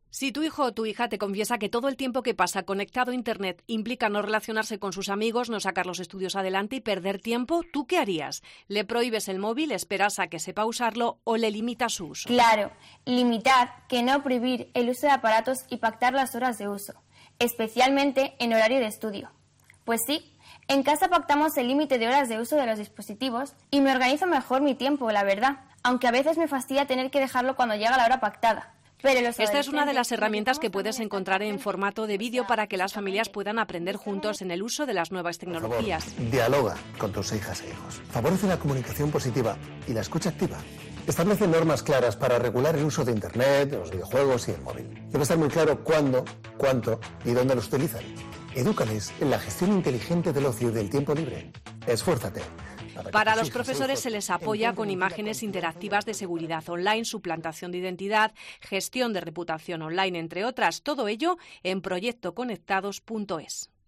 Si tu hijo o tu hija te confiesa que todo el tiempo que pasa conectado a Internet implica no relacionarse con sus amigos, no sacar los estudios adelante y perder tiempo, ¿tú qué harías? ¿Le prohíbes el móvil, esperas a que sepa usarlo o le limitas su uso? Claro, limitar, que no prohibir el uso de aparatos y pactar las horas de uso, especialmente en horario de estudio. Pues sí, en casa pactamos el límite de horas de uso de los dispositivos y me organizo mejor mi tiempo, la verdad, aunque a veces me fastidia tener que dejarlo cuando llega la hora pactada. Esta es una de las herramientas que puedes encontrar en formato de vídeo para que las familias puedan aprender juntos en el uso de las nuevas tecnologías. Por favor, dialoga con tus hijas e hijos. Favorece la comunicación positiva y la escucha activa. Establece normas claras para regular el uso de Internet, los videojuegos y el móvil. Debe estar muy claro cuándo, cuánto y dónde los utilizan. Edúcales en la gestión inteligente del ocio y del tiempo libre. Esfuérzate. Para los profesores se les apoya con imágenes interactivas de seguridad online, suplantación de identidad, gestión de reputación online, entre otras. Todo ello en proyectoconectados.es.